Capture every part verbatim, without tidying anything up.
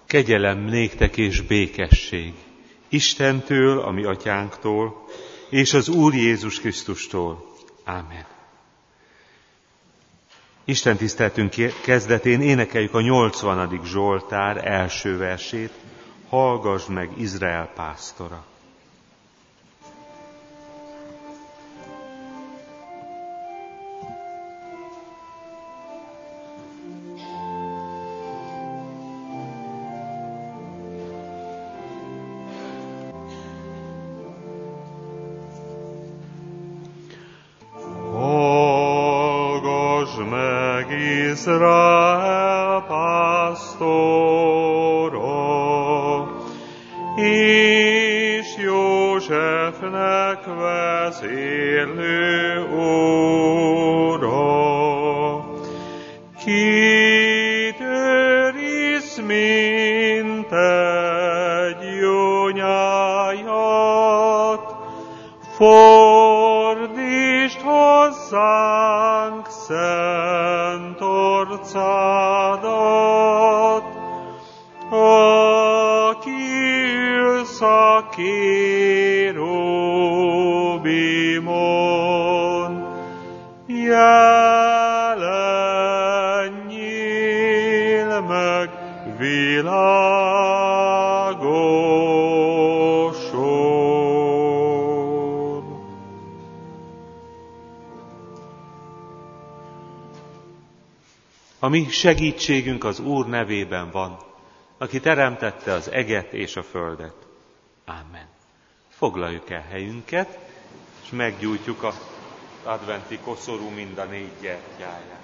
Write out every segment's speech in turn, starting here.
Kegyelem néktek és békesség Istentől, a mi atyánktól, és az Úr Jézus Krisztustól. Ámen. Isten tiszteltünk kezdetén énekeljük a nyolcvanadik Zsoltár első versét. Hallgasd meg, Izrael pásztora! Izrael pásztora, és Józsefnek vezérlő óra, kit őriz, mint egy jó nyájat, fordítsd hozzánk szent orcádat, aki ülsz a kérubimon, jelenjél meg világoson. A mi segítségünk az Úr nevében van, aki teremtette az eget és a földet. Ámen. Foglaljuk el helyünket, és meggyújtjuk az adventi koszorú mind a négy gyertyáját.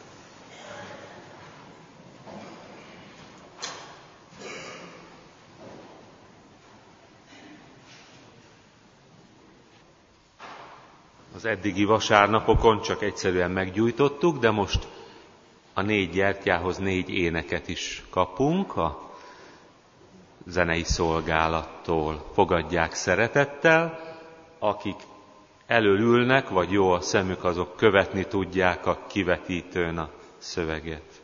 Az eddigi vasárnapokon csak egyszerűen meggyújtottuk, de most a négy gyertyához négy éneket is kapunk a zenei szolgálattól. Fogadják szeretettel, akik elől vagy jó a szemük, azok követni tudják a kivetítőn a szöveget.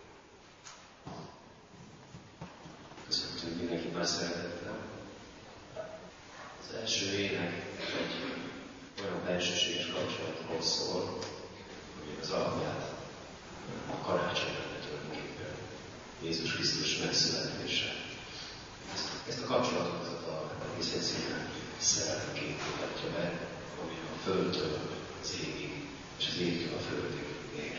Köszöntünk mindenkit már szeretettel. Az első ének egy olyan bensőséges kapcsolatról szól, hogy az alapját a karácsonyra tulajdonképpen Jézus Krisztus megszületése. Ezt, ezt a kapcsolatot a egész egyszerűen szeretetként mutatja meg, ami a földtől az égig, és az égtől a földig ér.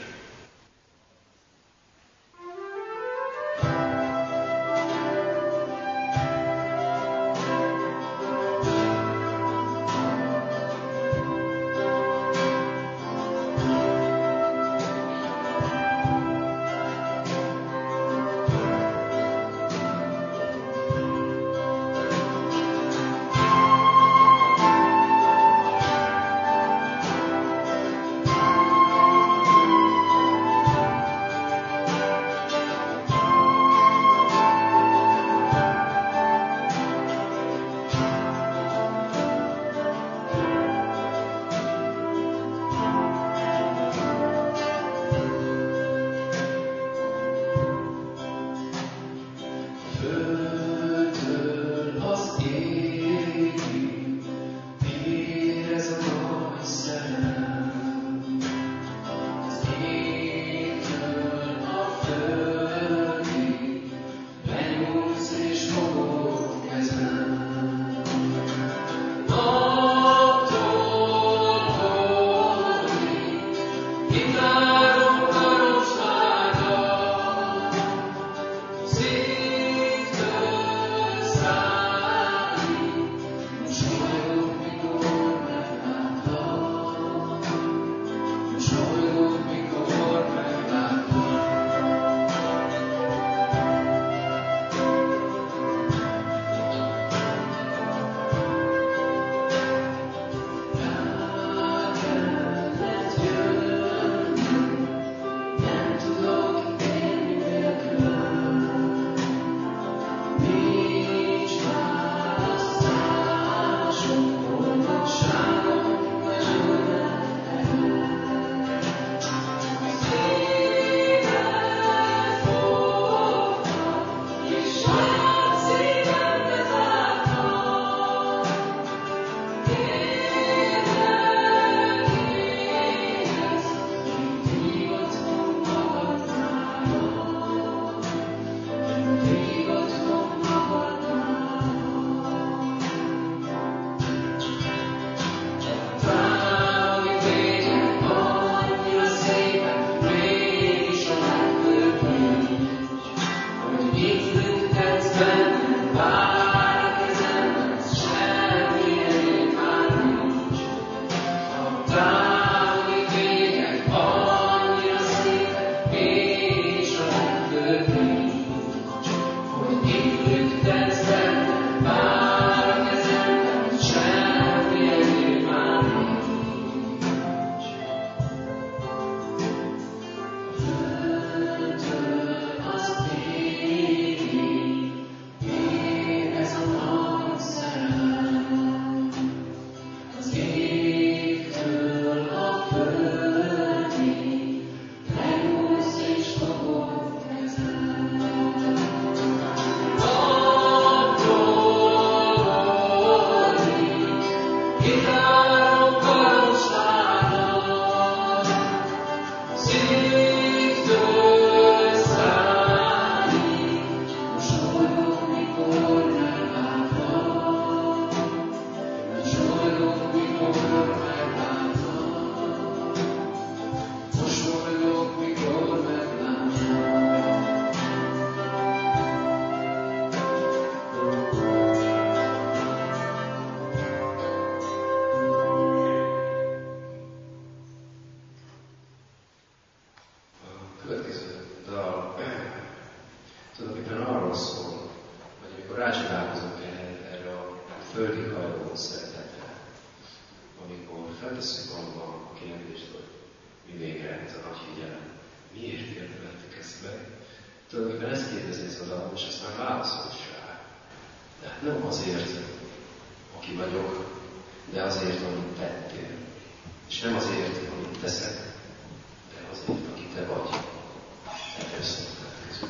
Thank you. feltesszük magunkban a kérdést, hogy mi végre ez a nagy figyelem. Miért érdemeltük ezt meg? Tulajdonképpen ezt kérdezi ez az alap, és aztán válaszol is rá. De hát nem azért, aki vagyok, de azért, amit tettél. És nem azért, amit teszek, de azért, aki te vagy. Erről szóltál közül.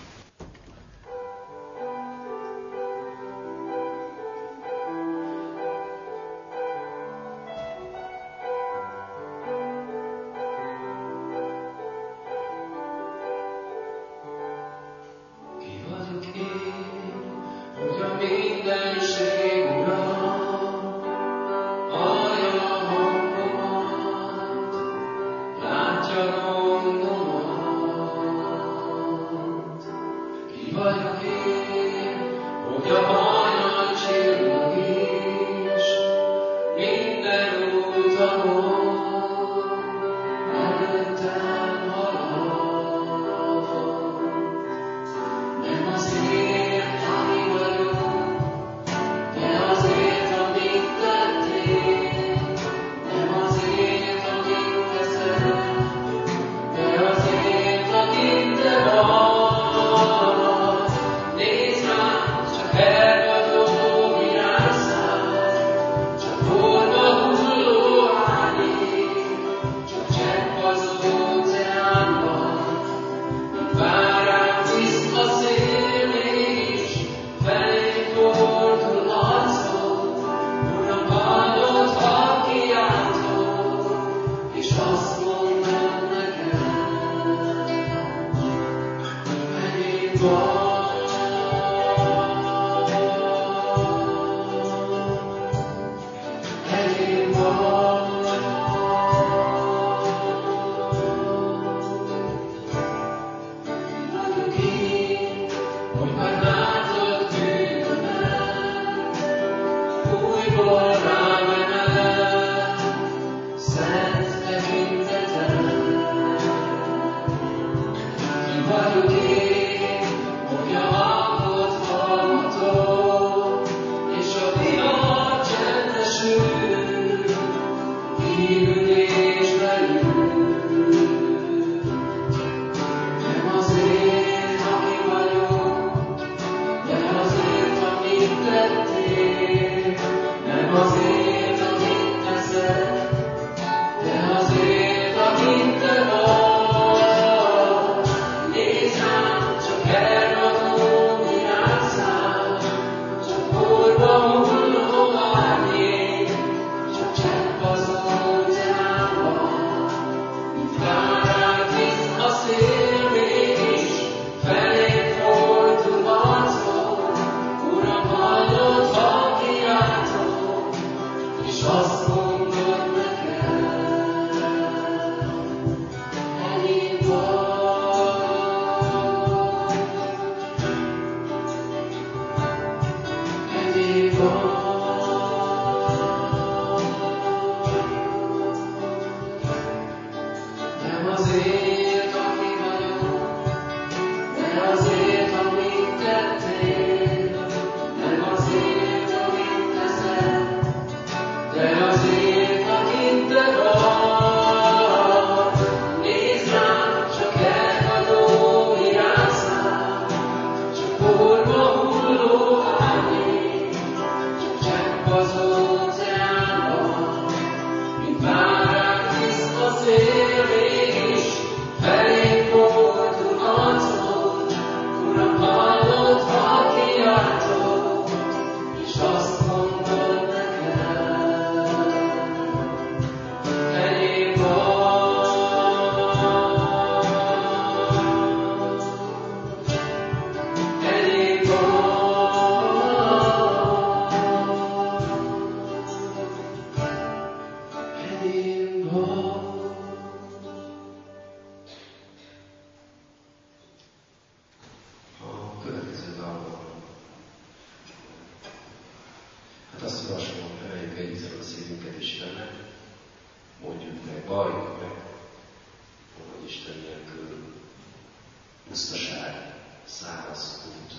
Pusztaság, száraz út,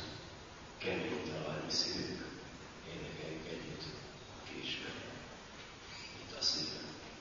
kemény talaj szívük, énekeljük együtt, késve, mint a szívem.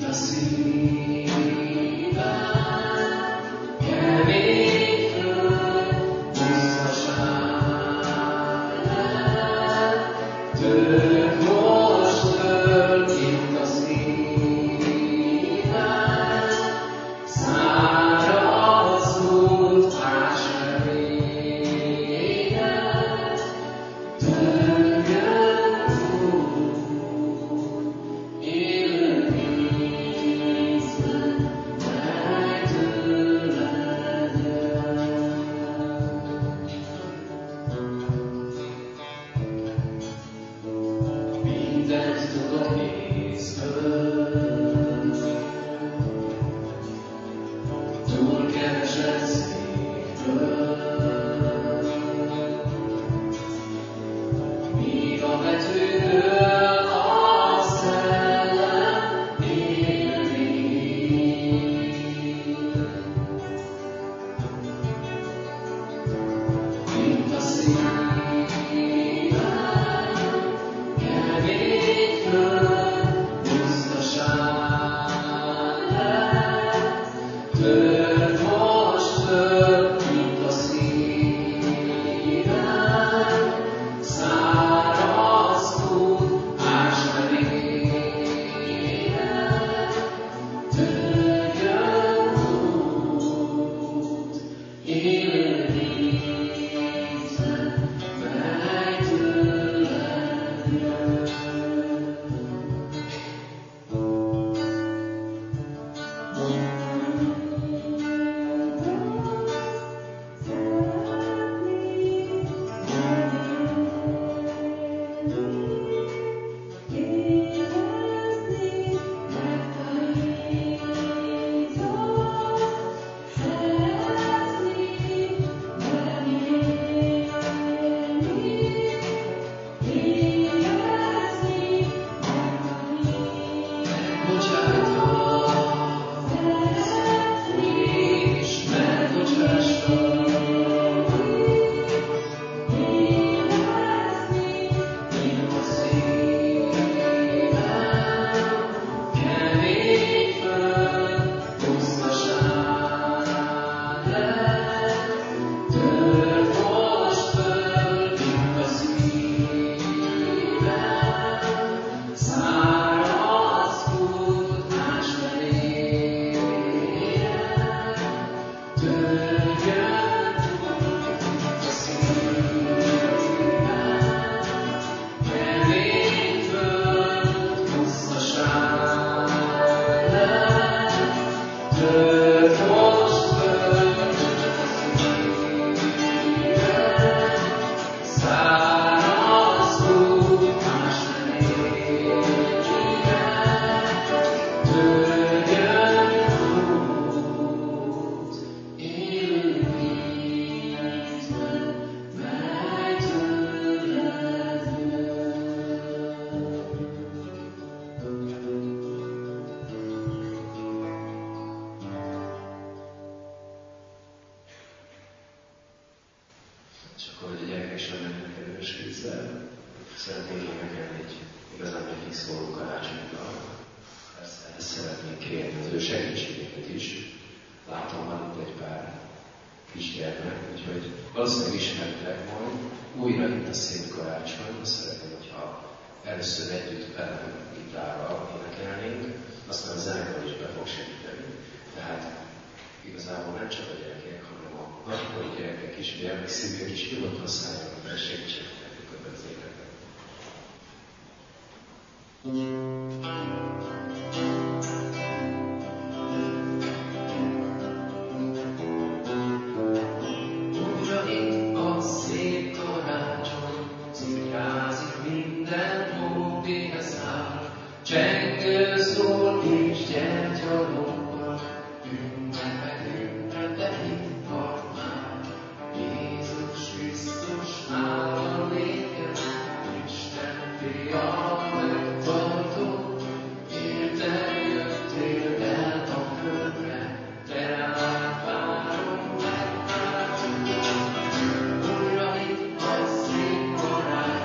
szeretnék énekelni egy igazán egy kis szóló karácsonydal. Ezt szeretnénk kérni az ő segítségét is. Látom, van itt egy pár kisgyermek, úgyhogy valószínűleg ismeritek majd. Újra itt a szép karácsony, azt szeretném, hogyha először együtt velem gitárral énekelnénk, aztán a zenekar is be fog segíteni. Tehát igazából nem csak a gyerekek, hanem a nagykori gyerekek is, gyermekszívek is nyugodtan szálljanak fel, segítsenek nekünk ebben az életben.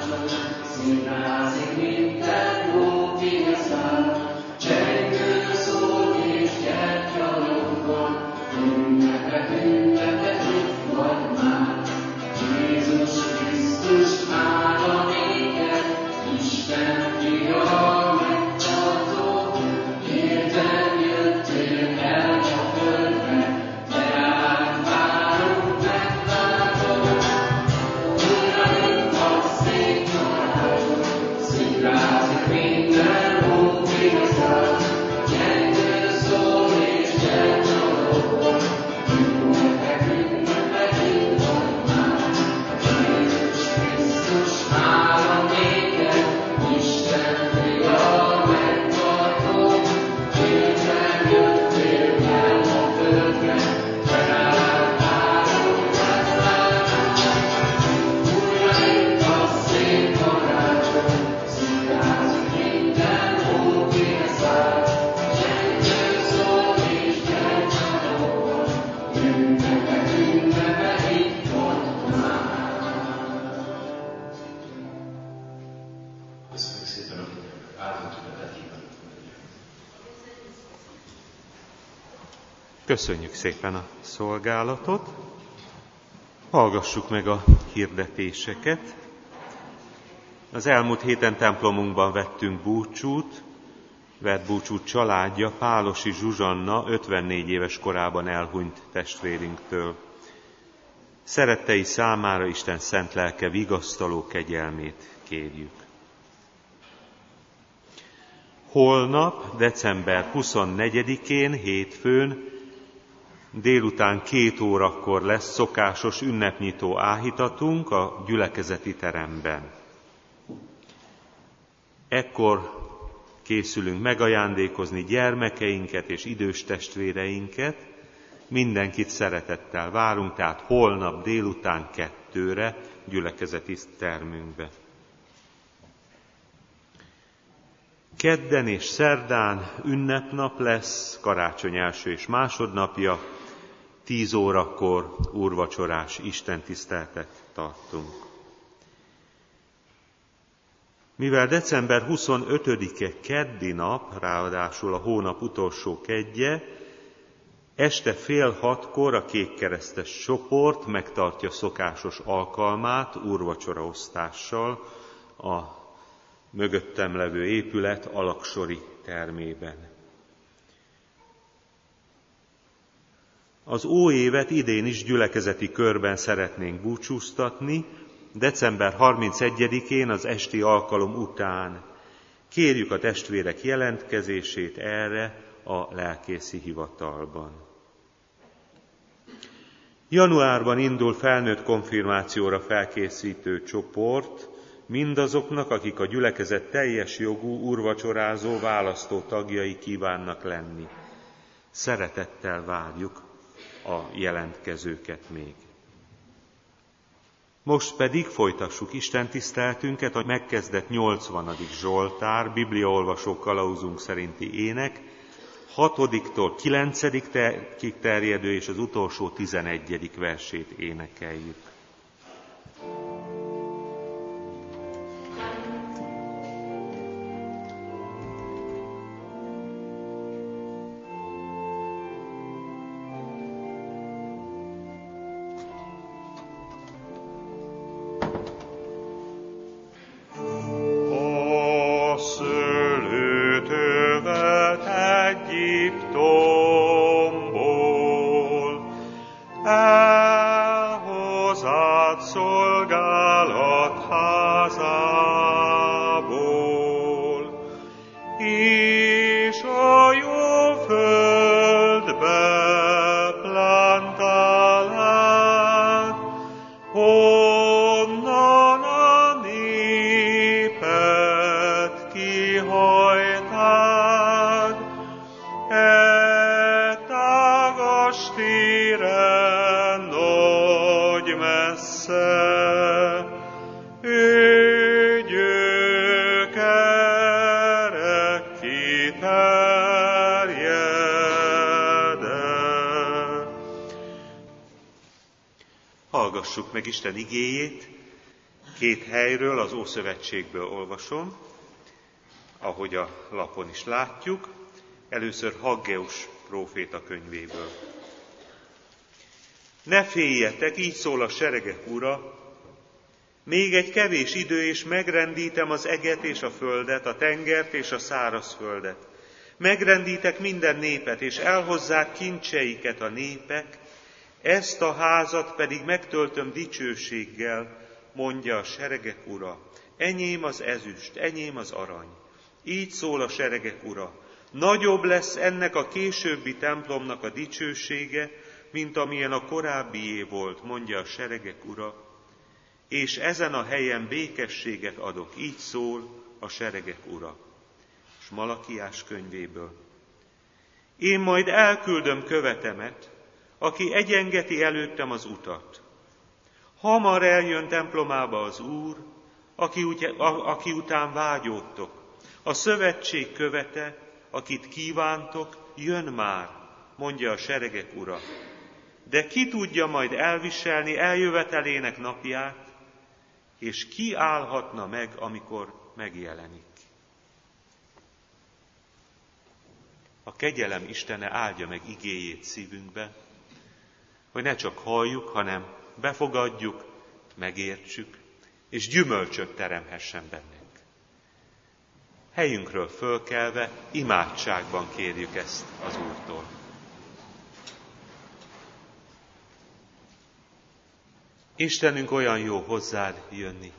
Minden jó, ki a szár, csengő szó. Köszönjük szépen a szolgálatot, hallgassuk meg a hirdetéseket. Az elmúlt héten templomunkban vettünk búcsút, vett búcsút családja, Pálosi Zsuzsanna ötvennégy éves korában elhunyt testvérünktől. Szerettei számára Isten szent lelke vigasztaló kegyelmét kérjük. Holnap, december huszonnegyedikén, hétfőn, délután két órakor lesz szokásos ünnepnyitó áhítatunk a gyülekezeti teremben. Ekkor készülünk megajándékozni gyermekeinket és idős testvéreinket. Mindenkit szeretettel várunk, tehát holnap délután kettőre gyülekezeti termünkbe. Kedden és szerdán ünnepnap lesz, karácsony első és másodnapja, tíz órakor úrvacsorás istentiszteletet tartunk. Mivel december huszonötödike keddi nap, ráadásul a hónap utolsó kedje, este fél hatkor a kékkeresztes csoport megtartja szokásos alkalmát úrvacsoraosztással a mögöttem levő épület alaksori termében. Az óévet idén is gyülekezeti körben szeretnénk búcsúztatni, december harmincegyedikén az esti alkalom után. Kérjük a testvérek jelentkezését erre a lelkészi hivatalban. Januárban indul felnőtt konfirmációra felkészítő csoport, mindazoknak, akik a gyülekezet teljes jogú úrvacsorázó választó tagjai kívánnak lenni. Szeretettel várjuk a jelentkezőket még. Most pedig folytassuk istentiszteletünket a megkezdett nyolcvanadik Zsoltár, bibliaolvasó kalauzunk szerinti ének, hatodiktól kilencedikig terjedő és az utolsó tizenegyedik versét énekeljük. Hallgassuk meg Isten igéjét, két helyről az Ószövetségből olvasom, ahogy a lapon is látjuk, először Haggeus próféta könyvéből. Ne féljetek, így szól a seregek Ura, még egy kevés idő, és megrendítem az eget és a földet, a tengert és a szárazföldet. Megrendítek minden népet, és elhozzák kincseiket a népek, ezt a házat pedig megtöltöm dicsőséggel, mondja a seregek Ura. Enyém az ezüst, enyém az arany. Így szól a seregek Ura. Nagyobb lesz ennek a későbbi templomnak a dicsősége, mint amilyen a korábbié volt, mondja a seregek Ura. És ezen a helyen békességet adok, így szól a seregek Ura. És Malakiás könyvéből. Én majd elküldöm követemet, aki egyengeti előttem az utat. Hamar eljön templomába az Úr, aki, ut- a- aki után vágyódtok. A szövetség követe, akit kívántok, jön már, mondja a seregek Ura. De ki tudja majd elviselni eljövetelének napját, és ki állhatna meg, amikor megjelenik? a kegyelem Istene áldja meg igéjét szívünkbe, hogy ne csak halljuk, hanem befogadjuk, megértsük, és gyümölcsöt teremhessen bennünk. Helyünkről fölkelve imádságban kérjük ezt az Úrtól. Istenünk, olyan jó hozzád jönni.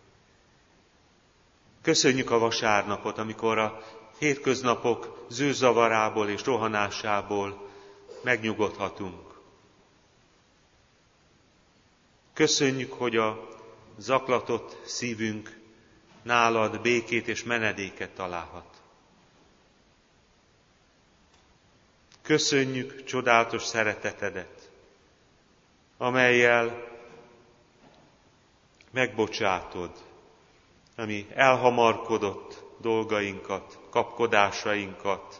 Köszönjük a vasárnapot, amikor a hétköznapok zűrzavarából és rohanásából megnyugodhatunk. Köszönjük, hogy a zaklatott szívünk nálad békét és menedéket találhat. Köszönjük csodálatos szeretetedet, amellyel megbocsátod a mi elhamarkodott dolgainkat, kapkodásainkat,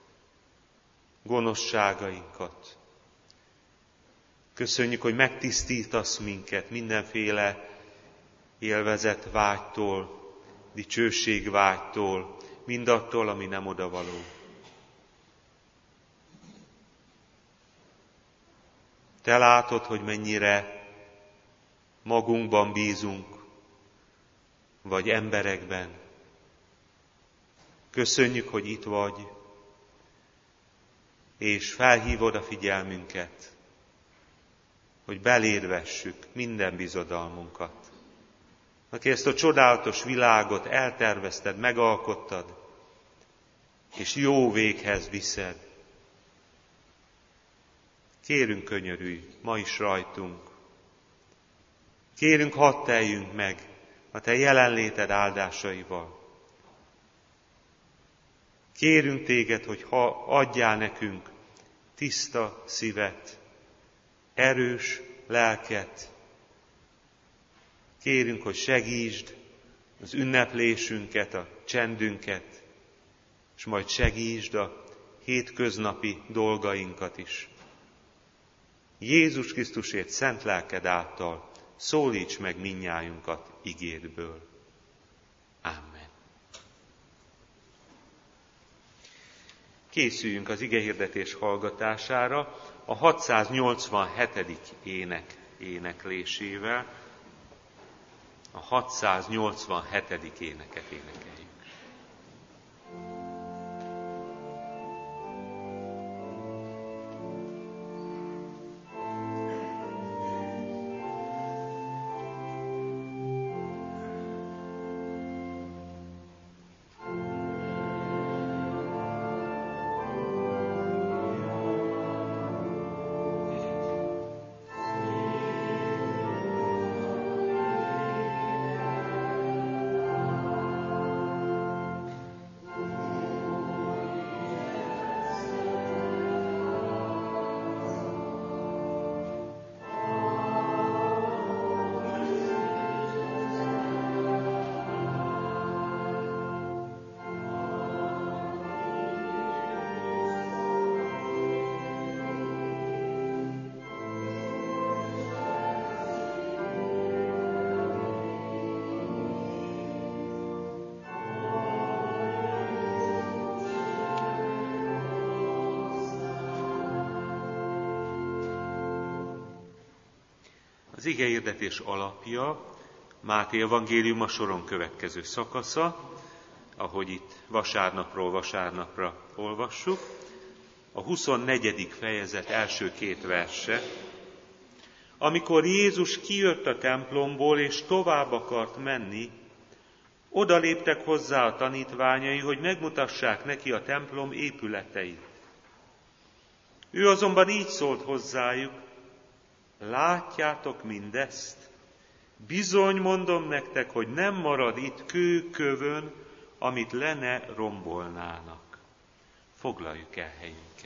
gonoszságainkat. Köszönjük, hogy megtisztítasz minket mindenféle élvezet vágytól, dicsőség vágytól, mindattól, ami nem odavaló. Te látod, hogy mennyire magunkban bízunk, vagy emberekben. Köszönjük, hogy itt vagy, és felhívod a figyelmünket, hogy beléd vessük minden bizodalmunkat. Aki ezt a csodálatos világot eltervezted, megalkottad, és jó véghez viszed. Kérünk, könyörülj ma is rajtunk. Kérünk, hadd teljünk meg a te jelenléted áldásaival. Kérünk téged, hogy ha adjál nekünk tiszta szívet, erős lelket. Kérünk, hogy segítsd az ünneplésünket, a csendünket, és majd segítsd a hétköznapi dolgainkat is. Jézus Krisztusért szent lelked által szólíts meg mindnyájunkat igédből. Amen. Készüljünk az igehirdetés hallgatására a hatszáznyolcvanhetedik ének éneklésével. A hatszáznyolcvanhetedik éneket énekeljük. Az igehirdetés alapja Máté evangéliuma soron következő szakasza, ahogy itt vasárnapról vasárnapra olvassuk, a huszonnegyedik fejezet első két verse. Amikor Jézus kijött a templomból és tovább akart menni, odaléptek hozzá a tanítványai, hogy megmutassák neki a templom épületeit. Ő azonban így szólt hozzájuk: látjátok mindezt? Bizony mondom nektek, hogy nem marad itt kő kövön, amit le ne rombolnának. Foglaljuk el helyünket.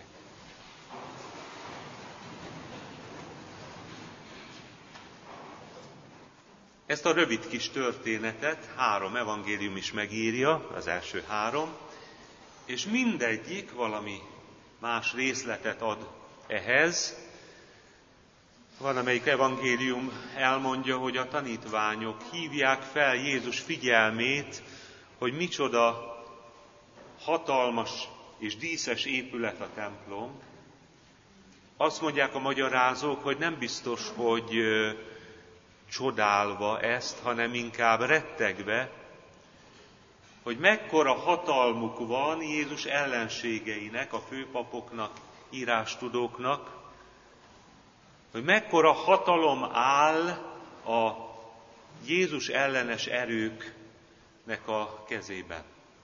Ezt a rövid kis történetet három evangélium is megírja, az első három, és mindegyik valami más részletet ad ehhez. Van, amelyik evangélium elmondja, hogy a tanítványok hívják fel Jézus figyelmét, hogy micsoda hatalmas és díszes épület a templom. Azt mondják a magyarázók, hogy nem biztos, hogy csodálva ezt, hanem inkább rettegve, hogy mekkora hatalmuk van Jézus ellenségeinek, a főpapoknak, írástudóknak, hogy mekkora hatalom áll a Jézus ellenes erőknek a kezében.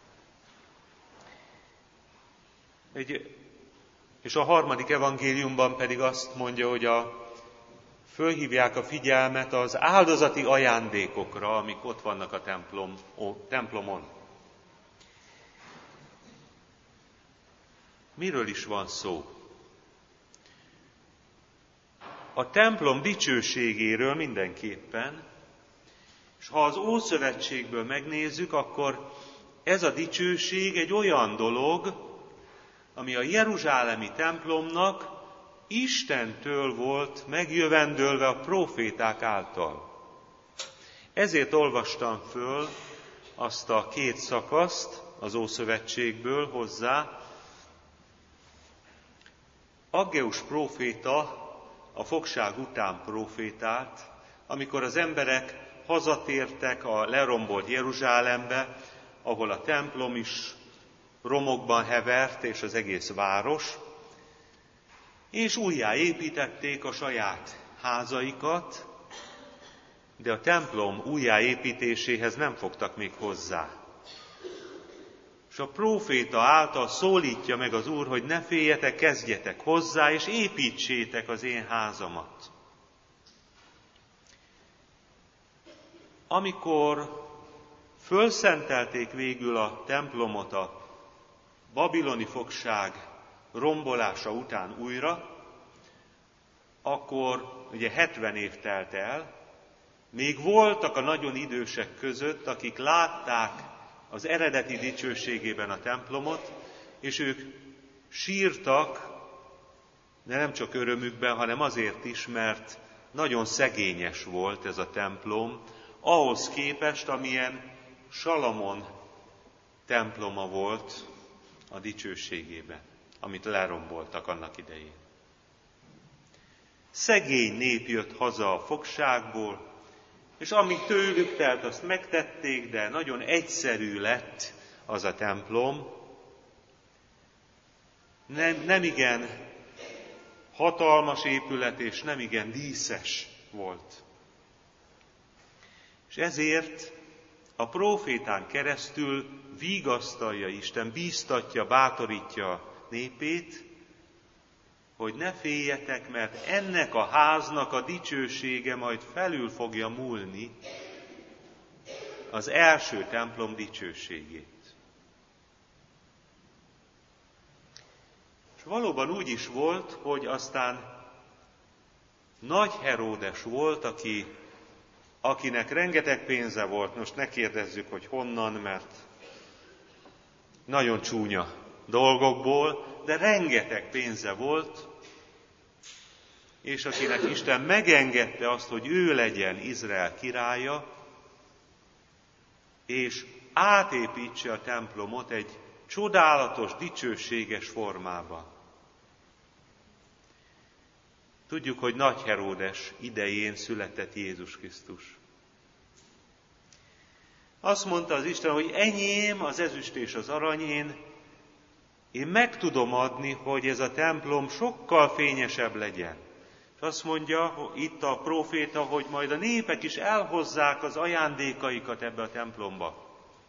Egy, és a harmadik evangéliumban pedig azt mondja, hogy a, fölhívják a figyelmet az áldozati ajándékokra, amik ott vannak a templom, ó, templomon. Miről is van szó? A templom dicsőségéről mindenképpen, és ha az Ószövetségből megnézzük, akkor ez a dicsőség egy olyan dolog, ami a jeruzsálemi templomnak Istentől volt megjövendölve a próféták által. Ezért olvastam föl azt a két szakaszt az Ószövetségből hozzá. Aggeus próféta a fogság után prófétált, amikor az emberek hazatértek a lerombolt Jeruzsálembe, ahol a templom is romokban hevert, és az egész város, és újjáépítették a saját házaikat, de a templom újjáépítéséhez nem fogtak még hozzá. És a próféta által szólítja meg az Úr, hogy ne féljetek, kezdjetek hozzá, és építsétek az én házamat. Amikor fölszentelték végül a templomot a babiloni fogság rombolása után újra, akkor ugye hetven év telt el, még voltak a nagyon idősek között, akik látták az eredeti dicsőségében a templomot, és ők sírtak, de nem csak örömükben, hanem azért is, mert nagyon szegényes volt ez a templom, ahhoz képest, amilyen Salamon temploma volt a dicsőségében, amit leromboltak annak idején. Szegény nép jött haza a fogságból, és amíg tőlük telt, azt megtették, de nagyon egyszerű lett az a templom. Nem, nem igen hatalmas épület, és nem igen díszes volt. És ezért a prófétán keresztül vigasztalja Isten, bíztatja, bátorítja a népét, hogy ne féljetek, mert ennek a háznak a dicsősége majd felül fogja múlni az első templom dicsőségét. És valóban úgy is volt, hogy aztán Nagy Heródes volt, aki, akinek rengeteg pénze volt, most ne kérdezzük, hogy honnan, mert nagyon csúnya dolgokból, de rengeteg pénze volt, és akinek Isten megengedte azt, hogy ő legyen Izrael királya, és átépítse a templomot egy csodálatos, dicsőséges formában. Tudjuk, hogy Nagy Heródes idején született Jézus Krisztus. Azt mondta az Isten, hogy enyém az ezüst és az arany, én, én meg tudom adni, hogy ez a templom sokkal fényesebb legyen. És azt mondja itt a próféta, hogy majd a népek is elhozzák az ajándékaikat ebbe a templomba.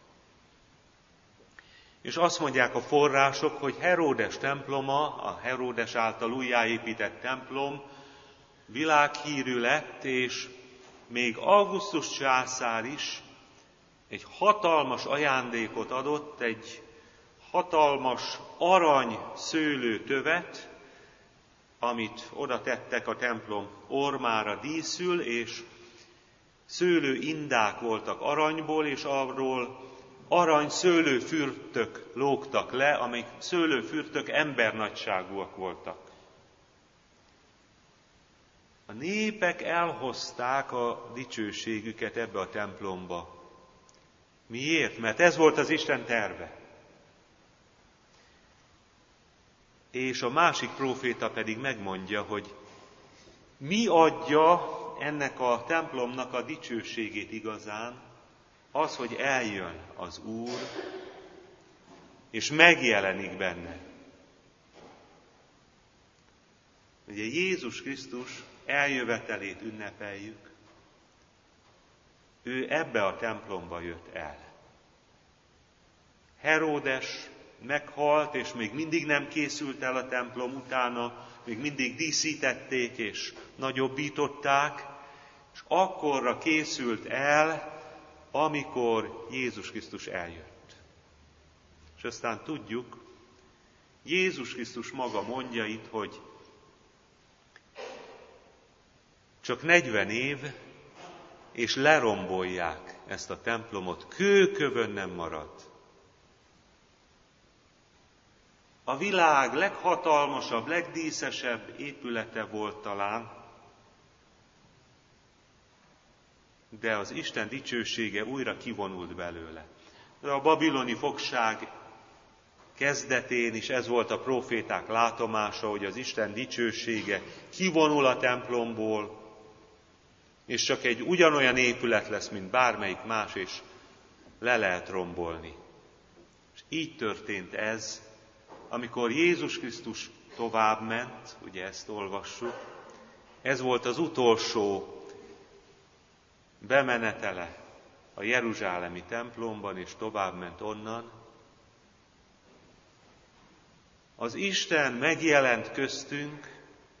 És azt mondják a források, hogy Heródes temploma, a Heródes által újjáépített templom világhírű lett, és még Augustus császár is egy hatalmas ajándékot adott, egy hatalmas arany szőlőtövet, amit oda tettek a templom ormára díszül, és szőlőindák voltak aranyból, és arról arany szőlőfürtök lógtak le, amik szőlőfürtök embernagyságúak voltak. A népek elhozták a dicsőségüket ebbe a templomba. Miért? Mert ez volt az Isten terve. És a másik próféta pedig megmondja, hogy mi adja ennek a templomnak a dicsőségét igazán, az, hogy eljön az Úr, és megjelenik benne. Ugye Jézus Krisztus eljövetelét ünnepeljük, ő ebbe a templomba jött el. Heródes meghalt, és még mindig nem készült el a templom, utána még mindig díszítették és nagyobbították, és akkorra készült el, amikor Jézus Krisztus eljött. És aztán tudjuk, Jézus Krisztus maga mondja itt, hogy csak negyven év, és lerombolják ezt a templomot, kőkövön nem marad. A világ leghatalmasabb, legdíszesebb épülete volt talán, de az Isten dicsősége újra kivonult belőle. De a babiloni fogság kezdetén is ez volt a próféták látomása, hogy az Isten dicsősége kivonul a templomból, és csak egy ugyanolyan épület lesz, mint bármelyik más, és le lehet rombolni. És így történt ez, amikor Jézus Krisztus továbbment, ugye ezt olvassuk, ez volt az utolsó bemenetele a jeruzsálemi templomban, és továbbment onnan. Az Isten megjelent köztünk,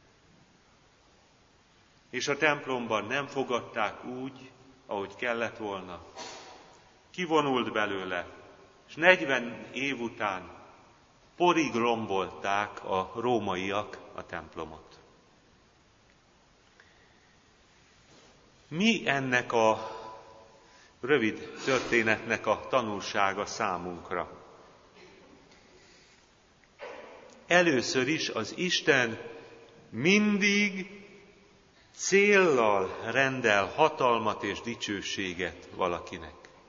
és a templomban nem fogadták úgy, ahogy kellett volna. Kivonult belőle, és negyven év után porig rombolták a rómaiak a templomot. Mi ennek a rövid történetnek a tanulsága számunkra? Először is az Isten mindig céllal rendel hatalmat és dicsőséget valakinek.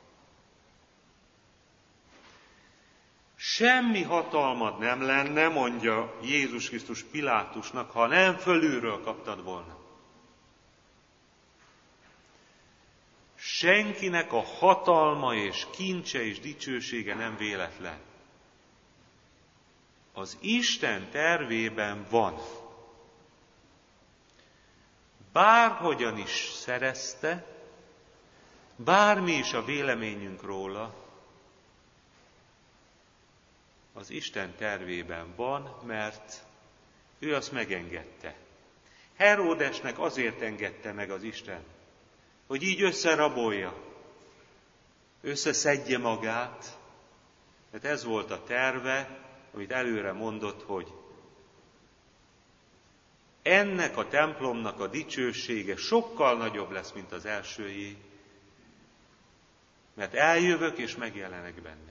Semmi hatalmad nem lenne, mondja Jézus Krisztus Pilátusnak, ha nem fölülről kaptad volna. Senkinek a hatalma és kincse és dicsősége nem véletlen. Az Isten tervében van. Bárhogyan is szerezte, bármi is a véleményünk róla, az Isten tervében van, mert ő azt megengedte. Heródesnek azért engedte meg az Isten, hogy így összerabolja, összeszedje magát, mert ez volt a terve, amit előre mondott, hogy ennek a templomnak a dicsősége sokkal nagyobb lesz, mint az elsőjé, mert eljövök és megjelenek benne.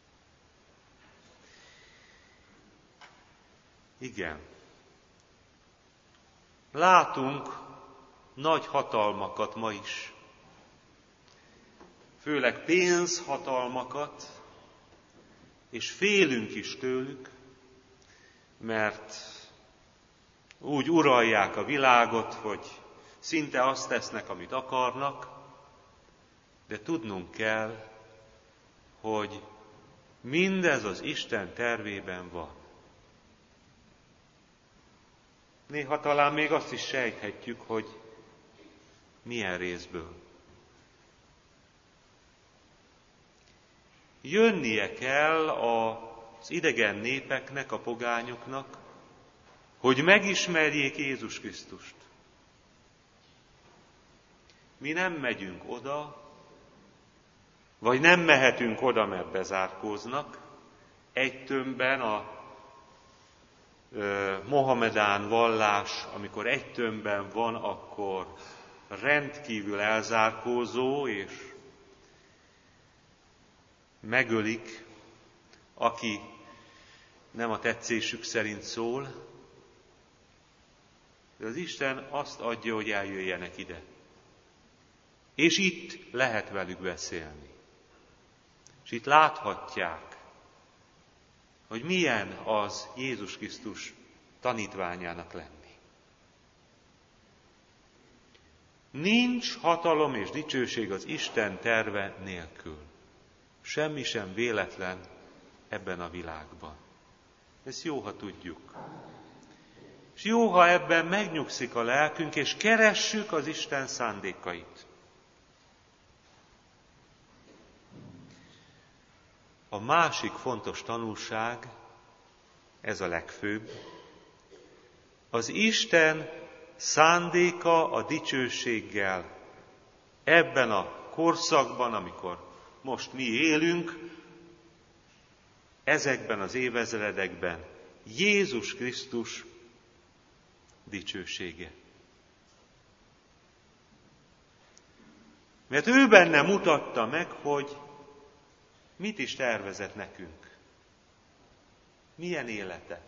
Igen. Látunk nagy hatalmakat ma is. Főleg pénzhatalmakat, és félünk is tőlük, mert úgy uralják a világot, hogy szinte azt tesznek, amit akarnak, de tudnunk kell, hogy mindez az Isten tervében van. Néha talán még azt is sejthetjük, hogy milyen részből. Jönnie kell az idegen népeknek, a pogányoknak, hogy megismerjék Jézus Krisztust. Mi nem megyünk oda, vagy nem mehetünk oda, mert bezárkóznak. Egy tömbben a mohamedán vallás, amikor egy tömbben van, akkor rendkívül elzárkózó, és megölik, aki nem a tetszésük szerint szól, de az Isten azt adja, hogy eljöjjenek ide. És itt lehet velük beszélni. És itt láthatják hogy milyen az Jézus Krisztus tanítványának lenni. Nincs hatalom és dicsőség az Isten terve nélkül. Semmi sem véletlen ebben a világban. Ezt jó, ha tudjuk. És jó, ha ebben megnyugszik a lelkünk, és keressük az Isten szándékait. A másik fontos tanulság, ez a legfőbb, az Isten szándéka a dicsőséggel ebben a korszakban, amikor most mi élünk, ezekben az évezredekben Jézus Krisztus dicsősége. Mert ő benne mutatta meg, hogy mit is tervezett nekünk. Milyen életet.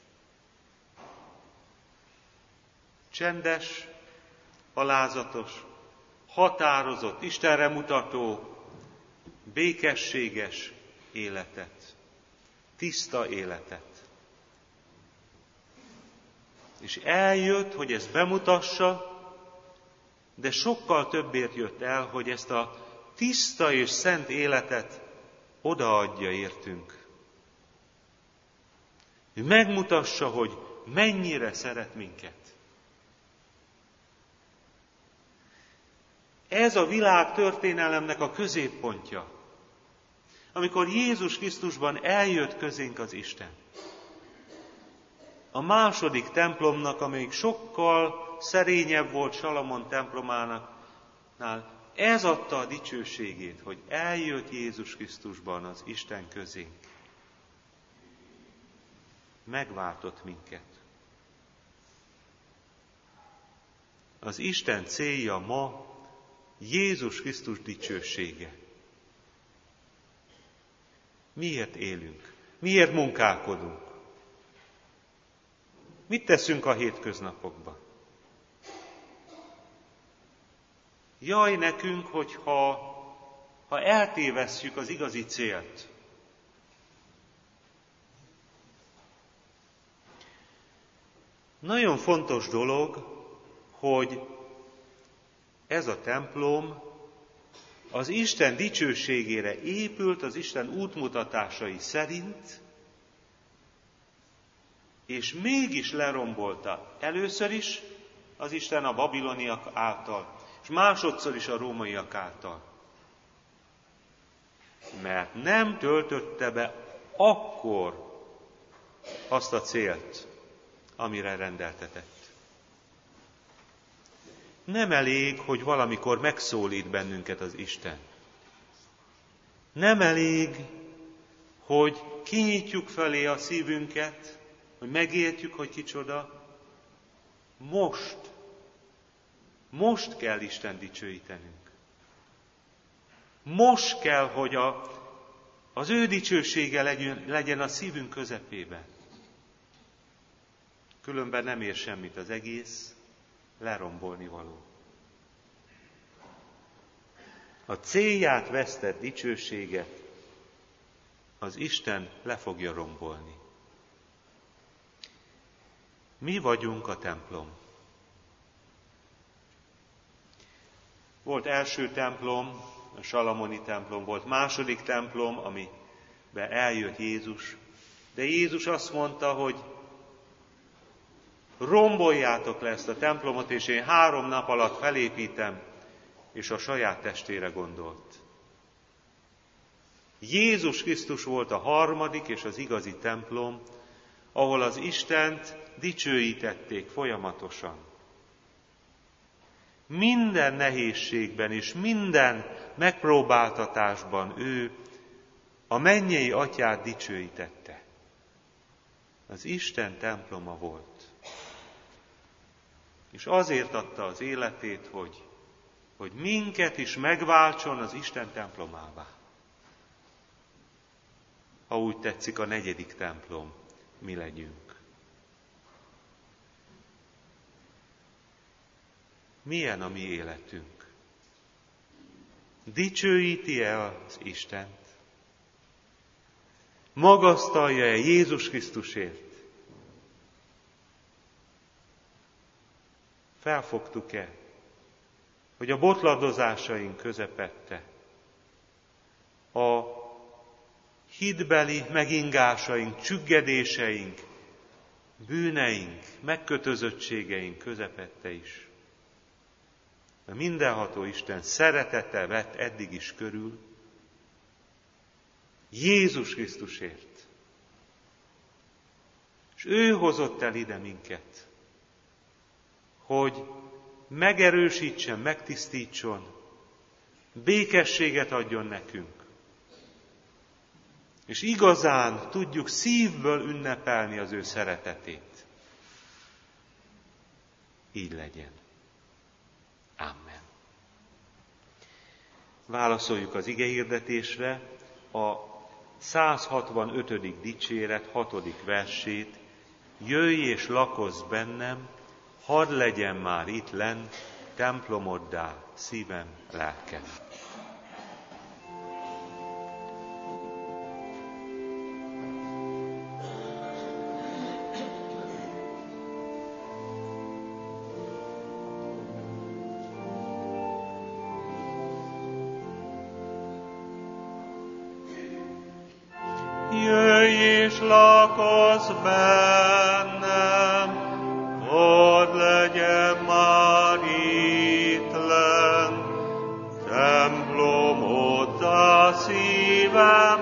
Csendes, alázatos, határozott, Istenre mutató, békességes életet. Tiszta életet. És eljött, hogy ezt bemutassa, de sokkal többért jött el, hogy ezt a tiszta és szent életet odaadja értünk. Hogy megmutassa, hogy mennyire szeret minket. Ez a világ történelemnek a középpontja, amikor Jézus Krisztusban eljött közénk az Isten. A második templomnak, amelyik sokkal szerényebb volt Salamon templománál, ez adta a dicsőségét, hogy eljött Jézus Krisztusban az Isten közénk. Megváltott minket. Az Isten célja ma Jézus Krisztus dicsősége. Miért élünk? Miért munkálkodunk? Mit teszünk a hétköznapokban? Jaj nekünk, hogyha ha eltévesszük az igazi célt. Nagyon fontos dolog, hogy ez a templom az Isten dicsőségére épült, az Isten útmutatásai szerint, és mégis lerombolta először is az Isten a babiloniak által, és másodszor is a rómaiak által. Mert nem töltötte be akkor azt a célt, amire rendeltetett. Nem elég, hogy valamikor megszólít bennünket az Isten. Nem elég, hogy kinyitjuk felé a szívünket, hogy megértjük, hogy kicsoda. Most, most kell Isten dicsőítenünk. Most kell, hogy a, az ő dicsősége legyen, legyen a szívünk közepében. Különben nem ér semmit az egész, lerombolni való. A célját vesztett dicsőséget az Isten le fogja rombolni. Mi vagyunk a templom. Volt első templom, a salamoni templom, volt második templom, amiben eljött Jézus. De Jézus azt mondta, hogy romboljátok le ezt a templomot, és én három nap alatt felépítem, és a saját testére gondolt. Jézus Krisztus volt a harmadik és az igazi templom, ahol az Istent dicsőítették folyamatosan. Minden nehézségben és minden megpróbáltatásban ő a mennyei Atyát dicsőítette. Az Isten temploma volt. És azért adta az életét, hogy, hogy minket is megváltson az Isten templomává. Ha úgy tetszik, a negyedik templom, mi legyünk. Milyen a mi életünk? Dicsőíti-e az Istent? Magasztalja-e Jézus Krisztusért? Felfogtuk-e, hogy a botladozásaink közepette, a hitbeli megingásaink, csüggedéseink, bűneink, megkötözöttségeink közepette is, a mindenható Isten szeretete vett eddig is körül, Jézus Krisztusért. És ő hozott el ide minket, hogy megerősítsen, megtisztítson, békességet adjon nekünk, és igazán tudjuk szívből ünnepelni az ő szeretetét. Így legyen. Amen. Válaszoljuk az igehirdetésre a száz hatvanötödik dicséret hatodik versét. Jöjj és lakozz bennem, hadd legyen már itt lenn templomoddá szívem, lelkem. Jöjj és lakozz bennem, hadd legyen már itt lenn templomoddá szívem,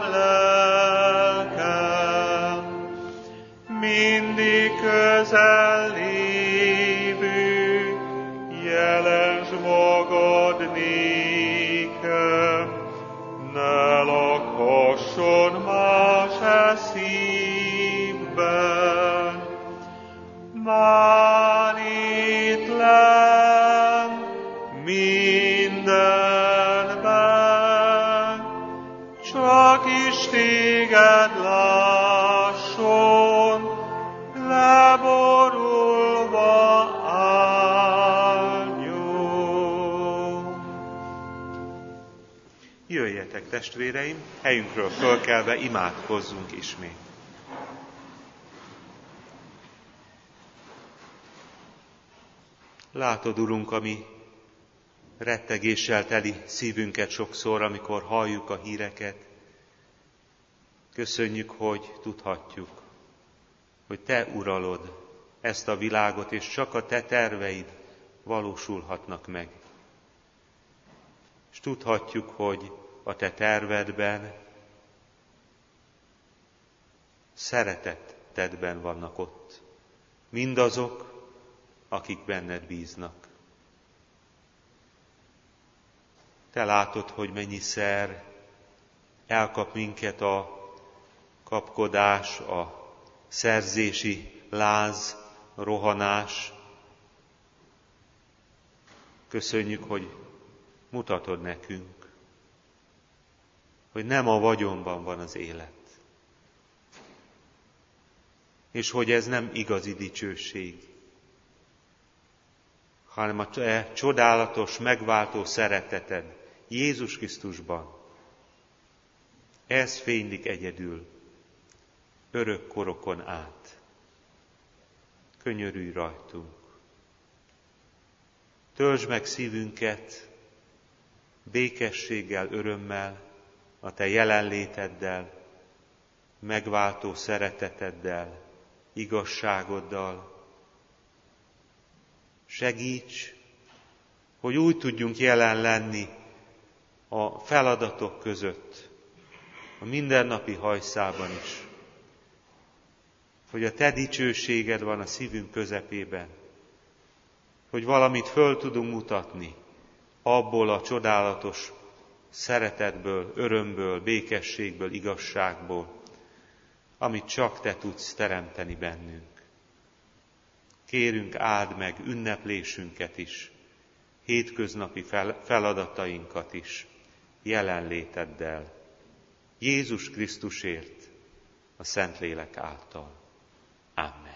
lelkem. Mindig közel lévő, jelensd magad nékem, ne lakhasson más e szívben. Már itt lenn mindenben, csak is téged lásson, leborulva álljon. Jöjjetek, testvéreim, helyünkről fölkelve imádkozzunk ismét. Látod, Urunk, ami rettegéssel teli szívünket sokszor, amikor halljuk a híreket. Köszönjük, hogy tudhatjuk, hogy Te uralod ezt a világot, és csak a Te terveid valósulhatnak meg. És tudhatjuk, hogy a Te tervedben, szeretetedben vannak ott mindazok, akik benned bíznak. Te látod, hogy mennyiszer elkap minket a kapkodás, a szerzési láz, a rohanás. Köszönjük, hogy mutatod nekünk, hogy nem a vagyonban van az élet, és hogy ez nem igazi dicsőség, hanem a te csodálatos, megváltó szereteted Jézus Krisztusban. Ez fénylik egyedül, örök korokon át. Könyörülj rajtunk. Töltsd meg szívünket békességgel, örömmel, a te jelenléteddel, megváltó szereteteddel, igazságoddal. Segíts, hogy úgy tudjunk jelen lenni a feladatok között, a mindennapi hajszában is, hogy a te dicsőséged van a szívünk közepében, hogy valamit föl tudunk mutatni abból a csodálatos szeretetből, örömből, békességből, igazságból, amit csak te tudsz teremteni bennünk. Kérünk, áld meg ünneplésünket is, hétköznapi feladatainkat is, jelenléteddel, Jézus Krisztusért, a Szentlélek által. Amen.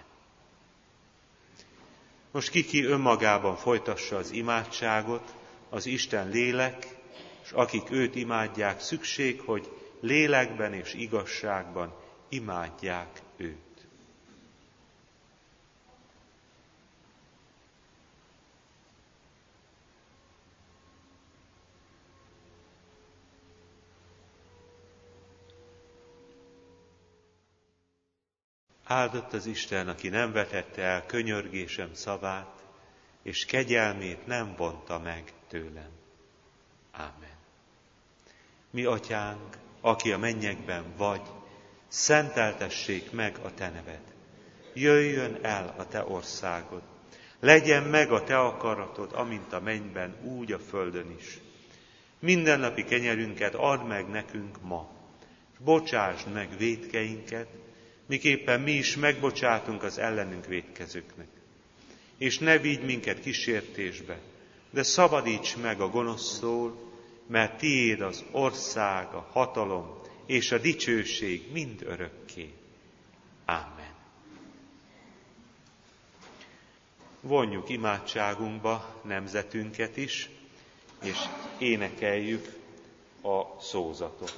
Most ki-ki önmagában folytassa az imádságot, az Isten lélek, és akik őt imádják, szükség, hogy lélekben és igazságban imádják őt. Áldott az Isten, aki nem vetette el könyörgésem szavát, és kegyelmét nem vonta meg tőlem. Ámen. Mi atyánk, aki a mennyekben vagy, szenteltessék meg a te neved. Jöjjön el a te országod. Legyen meg a te akaratod, amint a mennyben, úgy a földön is. Mindennapi kenyerünket add meg nekünk ma, és bocsásd meg vétkeinket, miképpen mi is megbocsátunk az ellenünk vétkezőknek. És ne vigy minket kísértésbe, de szabadíts meg a gonosztól, mert tiéd az ország, a hatalom és a dicsőség mind örökké. Ámen. Vonjuk imádságunkba nemzetünket is, és énekeljük a szózatot.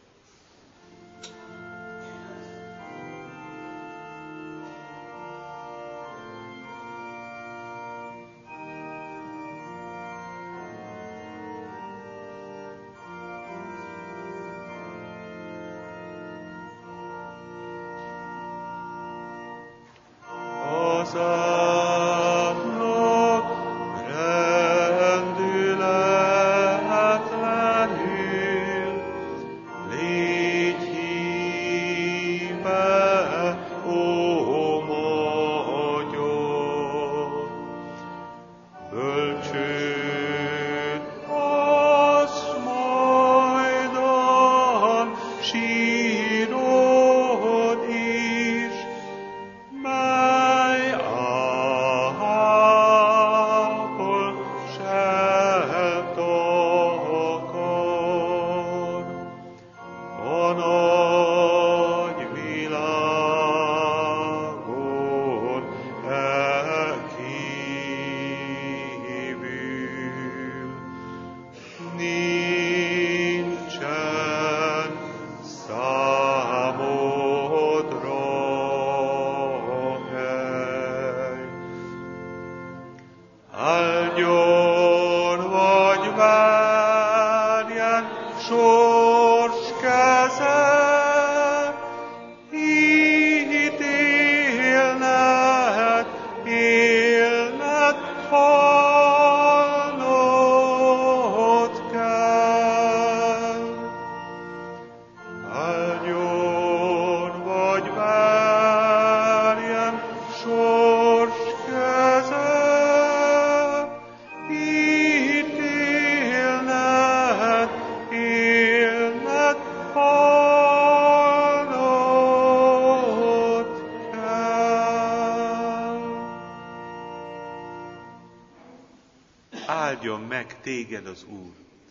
Áldjon meg téged az Úr,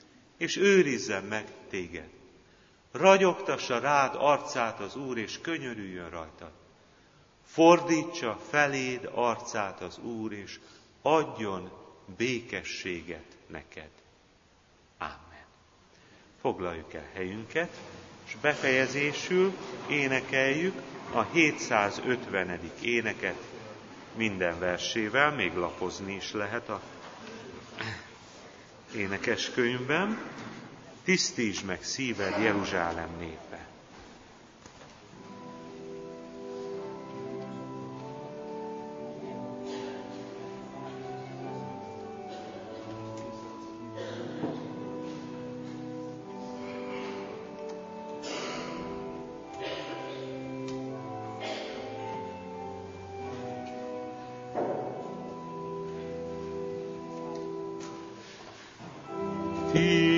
és őrizzen meg téged. Ragyogtassa rád arcát az Úr, és könyörüljön rajtad. Fordítsa feléd arcát az Úr, és adjon békességet neked. Ámen. Foglaljuk el helyünket, és befejezésül énekeljük a hétszázötvenedik éneket minden versével, még lapozni is lehet a énekeskönyvben. Tisztítsd meg szíved, Jeruzsálem népe. He